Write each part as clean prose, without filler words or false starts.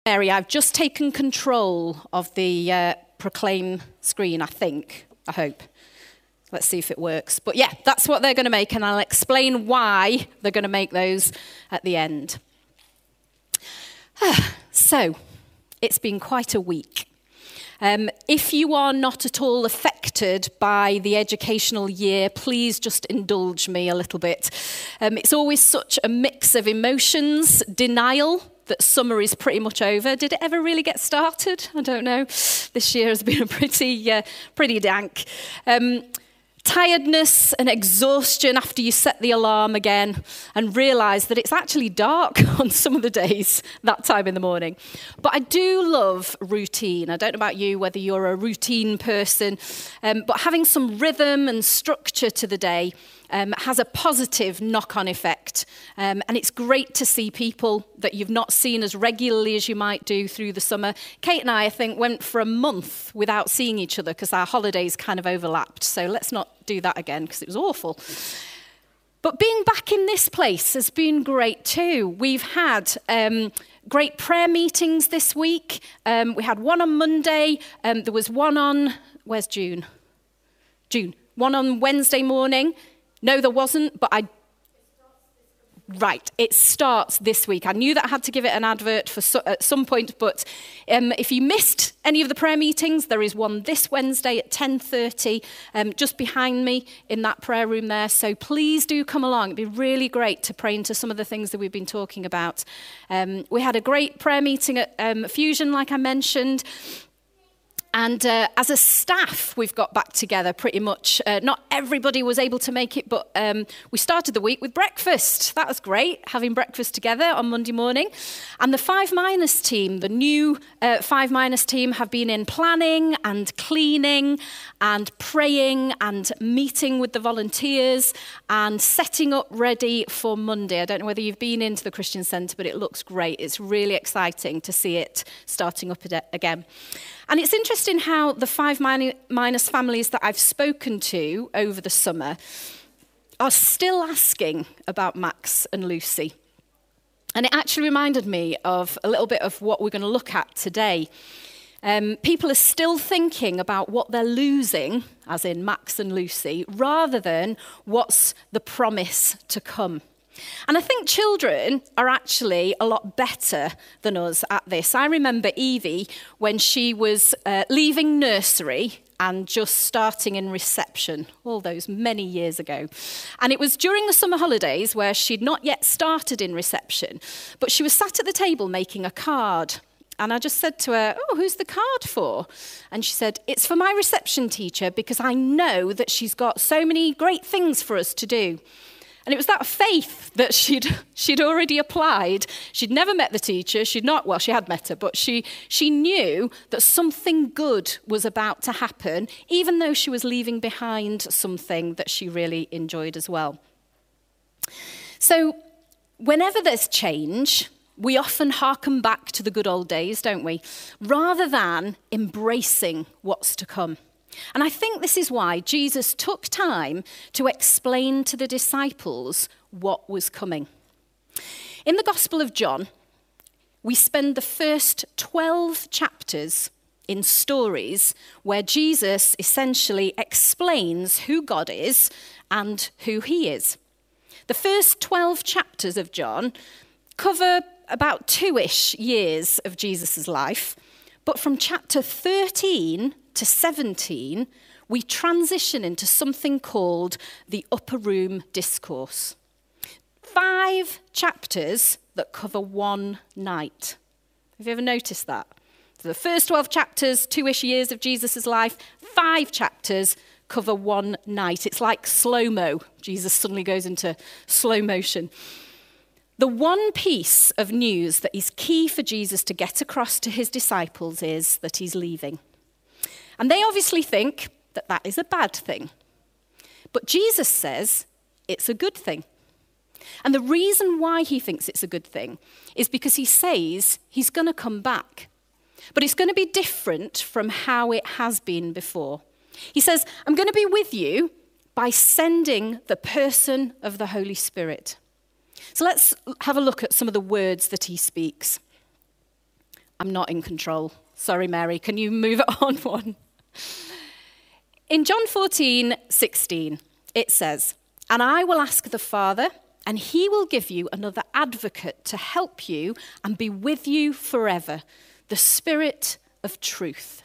Mary, I've just taken control of the Proclaim screen, I hope. Let's see if it works. But yeah, that's what they're going to make, and I'll explain why they're going to make those at the end. So, it's been quite a week. If you are not at all affected by the educational year, please just indulge me a little bit. It's always such a mix of emotions, denial that summer is pretty much over. Did it ever really get started? I don't know. This year has been pretty dank. Tiredness and exhaustion after you set the alarm again and realise that it's actually dark on some of the days that time in the morning. But I do love routine. I don't know about you, whether you're a routine person, but having some rhythm and structure to the day has a positive knock-on effect. And it's great to see people that you've not seen as regularly as you might do through the summer. Kate and I think, went for a month without seeing each other because our holidays kind of overlapped. So let's not do that again because it was awful. But being back in this place has been great too. We've had great prayer meetings this week. We had one on Monday. There was one on, where's June? One on Wednesday morning. No, there wasn't, but Right, it starts this week. I knew that I had to give it an advert at some point, but if you missed any of the prayer meetings, there is one this Wednesday at 10:30, just behind me in that prayer room there. So please do come along. It'd be really great to pray into some of the things that we've been talking about. We had a great prayer meeting at Fusion, like I mentioned. And as a staff, we've got back together pretty much. Not everybody was able to make it, but we started the week with breakfast. That was great, having breakfast together on Monday morning. And the 5- team, the new 5- team, have been in planning and cleaning and praying and meeting with the volunteers and setting up ready for Monday. I don't know whether you've been into the Christian Centre, but it looks great. It's really exciting to see it starting up again. And it's interesting how the 5- families that I've spoken to over the summer are still asking about Max and Lucy. And it actually reminded me of a little bit of what we're going to look at today. People are still thinking about what they're losing, as in Max and Lucy, rather than what's the promise to come. And I think children are actually a lot better than us at this. I remember Evie when she was leaving nursery and just starting in reception, all those many years ago. And it was during the summer holidays where she'd not yet started in reception, but she was sat at the table making a card. And I just said to her, "Oh, who's the card for?" And she said, "It's for my reception teacher because I know that she's got so many great things for us to do." And it was that faith that she'd already applied. She'd never met the teacher. She had met her, but she knew that something good was about to happen, even though she was leaving behind something that she really enjoyed as well. So whenever there's change, we often harken back to the good old days, don't we? Rather than embracing what's to come. And I think this is why Jesus took time to explain to the disciples what was coming. In the Gospel of John, we spend the first 12 chapters in stories where Jesus essentially explains who God is and who he is. The first 12 chapters of John cover about 2-ish years of Jesus' life, but from chapter 13 to 17, we transition into something called the Upper Room Discourse. 5 chapters that cover one night. Have you ever noticed that? So the first 12 chapters, 2-ish years of Jesus' life, 5 chapters cover one night. It's like slow-mo. Jesus suddenly goes into slow motion. The one piece of news that is key for Jesus to get across to his disciples is that he's leaving. And they obviously think that that is a bad thing. But Jesus says it's a good thing. And the reason why he thinks it's a good thing is because he says he's going to come back. But it's going to be different from how it has been before. He says, "I'm going to be with you by sending the person of the Holy Spirit." So let's have a look at some of the words that he speaks. I'm not in control. Sorry, Mary, can you move it on one? In John 14:16, it says, "And I will ask the Father, and he will give you another advocate to help you and be with you forever, the Spirit of truth."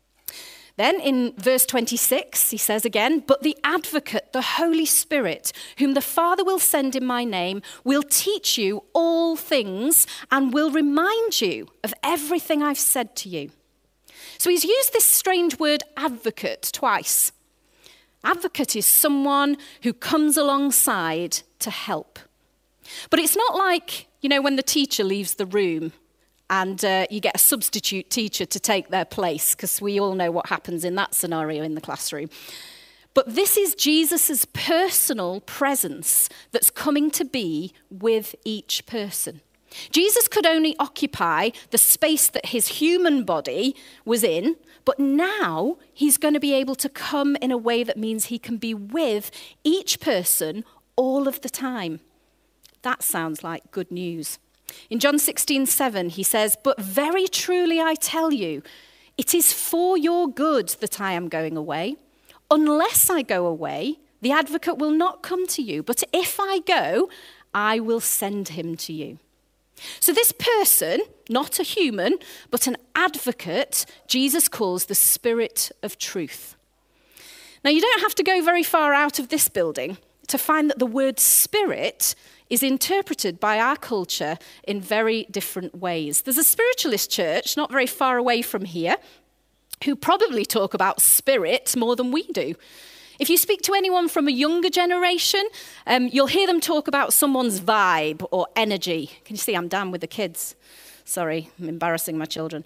Then in verse 26, he says again, "But the advocate, the Holy Spirit, whom the Father will send in my name, will teach you all things and will remind you of everything I've said to you." So he's used this strange word advocate twice. Advocate is someone who comes alongside to help. But it's not like, when the teacher leaves the room and you get a substitute teacher to take their place, because we all know what happens in that scenario in the classroom. But this is Jesus' personal presence that's coming to be with each person. Jesus could only occupy the space that his human body was in, but now he's going to be able to come in a way that means he can be with each person all of the time. That sounds like good news. In John 16:7, he says, "But very truly I tell you, it is for your good that I am going away. Unless I go away, the advocate will not come to you. But if I go, I will send him to you." So this person, not a human, but an advocate, Jesus calls the Spirit of truth. Now, you don't have to go very far out of this building to find that the word spirit is interpreted by our culture in very different ways. There's a spiritualist church not very far away from here who probably talk about spirit more than we do. If you speak to anyone from a younger generation, you'll hear them talk about someone's vibe or energy. Can you see I'm down with the kids? Sorry, I'm embarrassing my children.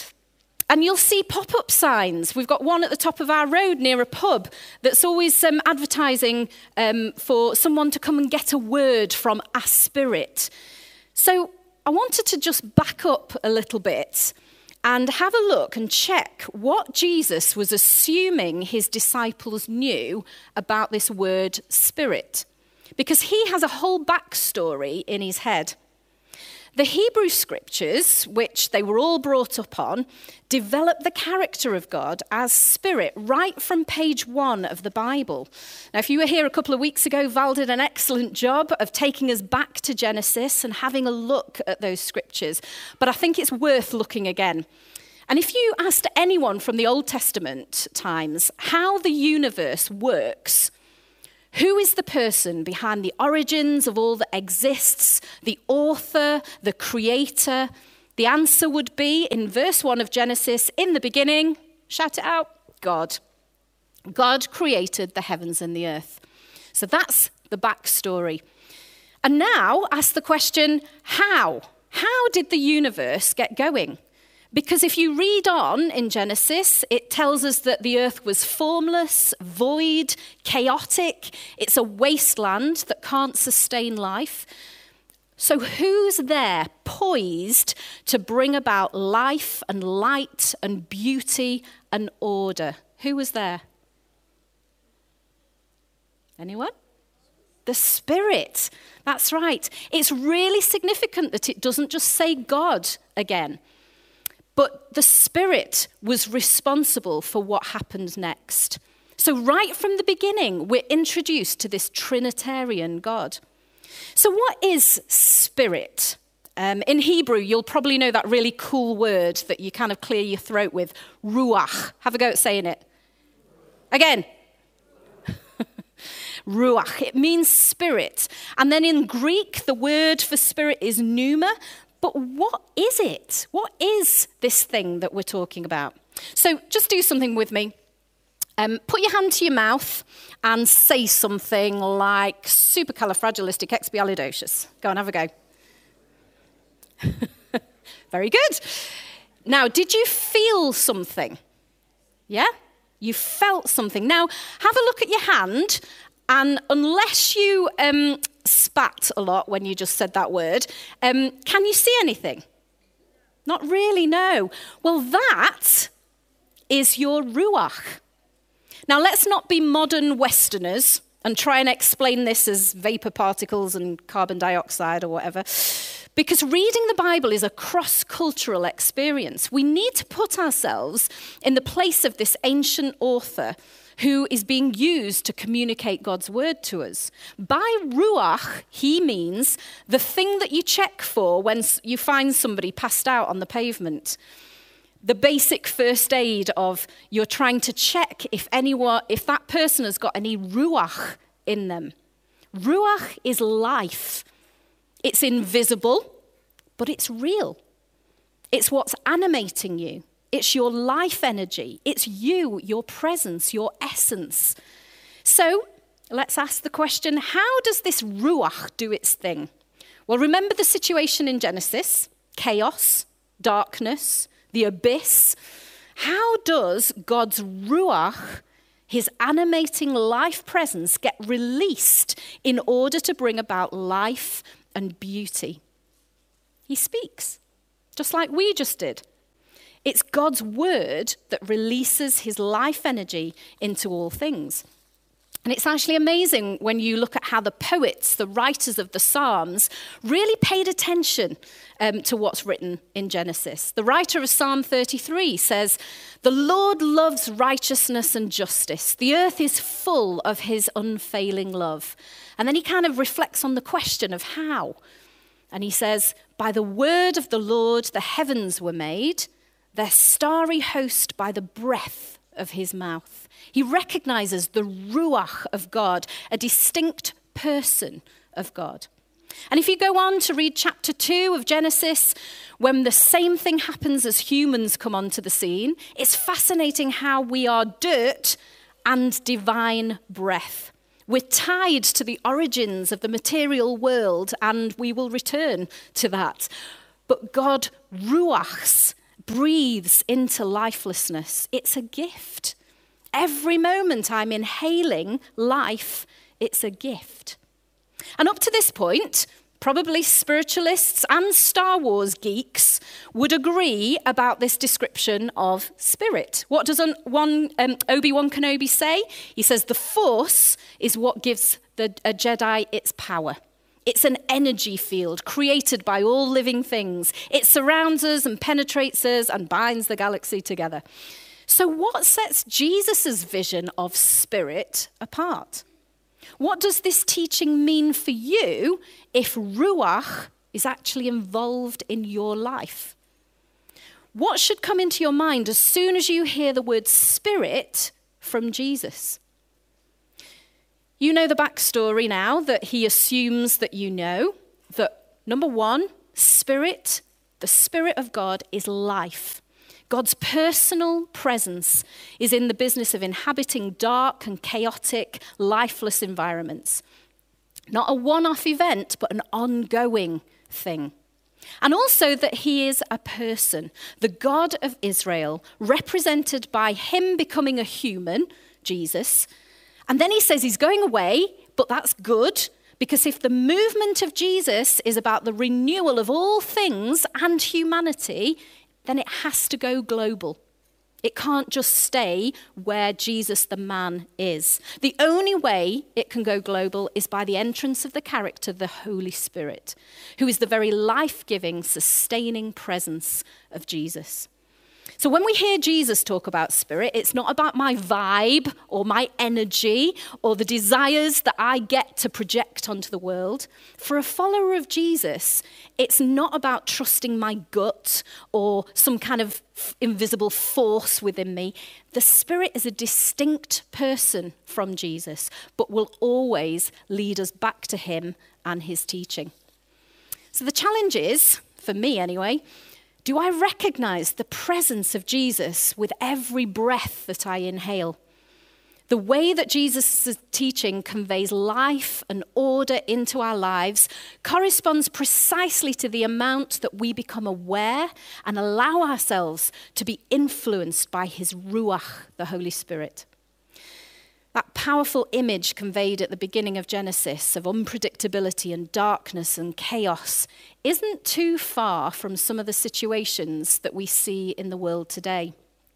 And you'll see pop-up signs. We've got one at the top of our road near a pub that's always advertising for someone to come and get a word from a spirit. So I wanted to just back up a little bit and have a look and check what Jesus was assuming his disciples knew about this word spirit, because he has a whole backstory in his head. The Hebrew scriptures, which they were all brought up on, develop the character of God as spirit right from page 1 of the Bible. Now, if you were here a couple of weeks ago, Val did an excellent job of taking us back to Genesis and having a look at those scriptures. But I think it's worth looking again. And if you asked anyone from the Old Testament times how the universe works, who is the person behind the origins of all that exists, the author, the creator? The answer would be, in verse 1 of Genesis, in the beginning, shout it out, God. God created the heavens and the earth. So that's the backstory. And now ask the question, how? How did the universe get going? Because if you read on in Genesis, it tells us that the earth was formless, void, chaotic. It's a wasteland that can't sustain life. So who's there poised to bring about life and light and beauty and order? Who was there? Anyone? The Spirit. That's right. It's really significant that it doesn't just say God again. But the Spirit was responsible for what happened next. So right from the beginning, we're introduced to this Trinitarian God. So what is spirit? In Hebrew, you'll probably know that really cool word that you kind of clear your throat with, ruach. Have a go at saying it. Again. Ruach. It means spirit. And then in Greek, the word for spirit is pneuma. But what is it? What is this thing that we're talking about? So just do something with me. Put your hand to your mouth and say something like supercalifragilisticexpialidocious. Go on, have a go. Very good. Now, did you feel something? Yeah? You felt something. Now, have a look at your hand, and unless you spat a lot when you just said that word, can you see anything? Not really, no. Well, that is your ruach. Now, let's not be modern Westerners and try and explain this as vapor particles and carbon dioxide or whatever. Because reading the Bible is a cross-cultural experience. We need to put ourselves in the place of this ancient author who is being used to communicate God's word to us. By ruach, he means the thing that you check for when you find somebody passed out on the pavement. The basic first aid of you're trying to check if that person has got any ruach in them. Ruach is life. It's invisible, but it's real. It's what's animating you. It's your life energy. It's you, your presence, your essence. So let's ask the question, how does this ruach do its thing? Well, remember the situation in Genesis, chaos, darkness, the abyss. How does God's ruach, his animating life presence, get released in order to bring about life and beauty? He speaks, just like we just did. It's God's word that releases his life energy into all things. And it's actually amazing when you look at how the poets, the writers of the Psalms, really paid attention to what's written in Genesis. The writer of Psalm 33 says, "The Lord loves righteousness and justice. The earth is full of his unfailing love." And then he kind of reflects on the question of how. And he says, "By the word of the Lord the heavens were made, their starry host by the breath of his mouth." He recognizes the ruach of God, a distinct person of God. And if you go on to read chapter 2 of Genesis, when the same thing happens as humans come onto the scene, it's fascinating how we are dirt and divine breath. We're tied to the origins of the material world, and we will return to that. But God ruachs, breathes into lifelessness. It's a gift. Every moment I'm inhaling life, it's a gift. And up to this point, probably spiritualists and Star Wars geeks would agree about this description of spirit. What does Obi-Wan Kenobi say? He says, the Force is what gives a Jedi its power. It's an energy field created by all living things. It surrounds us and penetrates us and binds the galaxy together. So what sets Jesus' vision of spirit apart? What does this teaching mean for you if ruach is actually involved in your life? What should come into your mind as soon as you hear the word spirit from Jesus? You know the backstory now that he assumes that you know, that number one, spirit, the Spirit of God is life. God's personal presence is in the business of inhabiting dark and chaotic, lifeless environments. Not a one-off event, but an ongoing thing. And also that he is a person, the God of Israel, represented by him becoming a human, Jesus. And then he says he's going away, but that's good, because if the movement of Jesus is about the renewal of all things and humanity, then it has to go global. It can't just stay where Jesus the man is. The only way it can go global is by the entrance of the character, the Holy Spirit, who is the very life-giving, sustaining presence of Jesus. So when we hear Jesus talk about spirit, it's not about my vibe or my energy or the desires that I get to project onto the world. For a follower of Jesus, it's not about trusting my gut or some kind of invisible force within me. The Spirit is a distinct person from Jesus, but will always lead us back to him and his teaching. So the challenge is, for me anyway, do I recognize the presence of Jesus with every breath that I inhale? The way that Jesus' teaching conveys life and order into our lives corresponds precisely to the amount that we become aware and allow ourselves to be influenced by his Ruach, the Holy Spirit. That powerful image conveyed at the beginning of Genesis of unpredictability and darkness and chaos isn't too far from some of the situations that we see in the world today.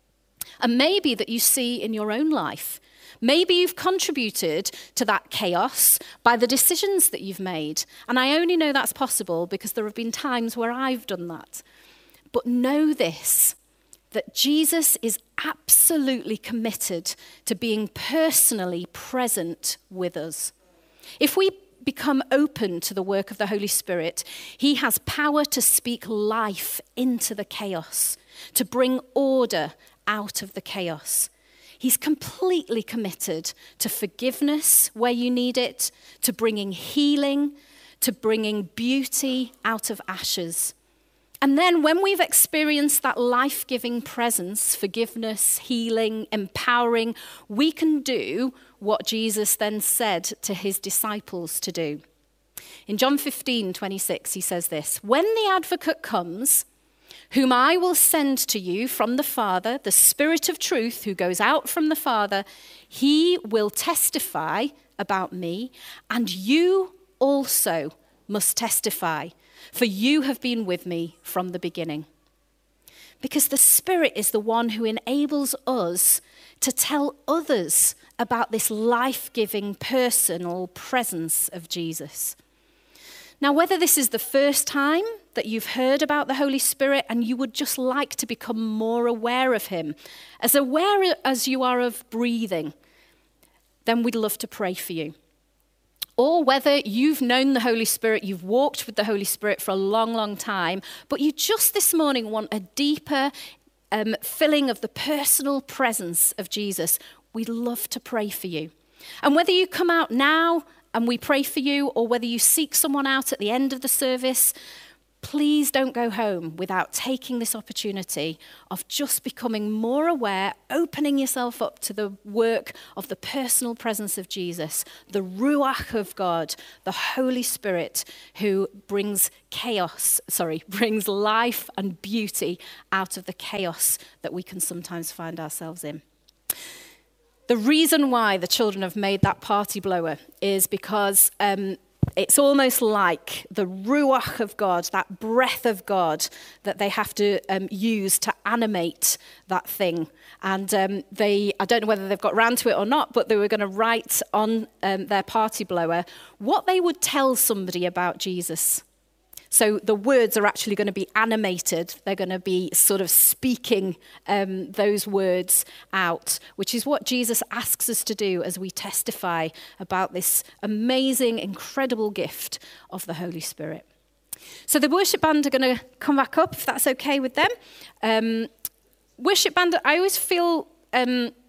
And maybe that you see in your own life. Maybe you've contributed to that chaos by the decisions that you've made. And I only know that's possible because there have been times where I've done that. But know this, that Jesus is absolutely committed to being personally present with us. If we become open to the work of the Holy Spirit, he has power to speak life into the chaos, to bring order out of the chaos. He's completely committed to forgiveness where you need it, to bringing healing, to bringing beauty out of ashes. And then when we've experienced that life-giving presence, forgiveness, healing, empowering, we can do what Jesus then said to his disciples to do. In John 15:26, he says this, "When the advocate comes, whom I will send to you from the Father, the Spirit of truth who goes out from the Father, he will testify about me, and you also must testify, for you have been with me from the beginning." Because the Spirit is the one who enables us to tell others about this life-giving personal presence of Jesus. Now, whether this is the first time that you've heard about the Holy Spirit and you would just like to become more aware of him, as aware as you are of breathing, then we'd love to pray for you. Or whether you've known the Holy Spirit, you've walked with the Holy Spirit for a long, long time, but you just this morning want a deeper filling of the personal presence of Jesus, we'd love to pray for you. And whether you come out now and we pray for you, or whether you seek someone out at the end of the service, please don't go home without taking this opportunity of just becoming more aware, opening yourself up to the work of the personal presence of Jesus, the Ruach of God, the Holy Spirit who brings life and beauty out of the chaos that we can sometimes find ourselves in. The reason why the children have made that party blower is because it's almost like the Ruach of God, that breath of God that they have to use to animate that thing. And I don't know whether they've got round to it or not, but they were going to write on their party blower what they would tell somebody about Jesus. So the words are actually going to be animated. They're going to be sort of speaking those words out, which is what Jesus asks us to do as we testify about this amazing, incredible gift of the Holy Spirit. So the worship band are going to come back up, if that's okay with them. Worship band, I always feel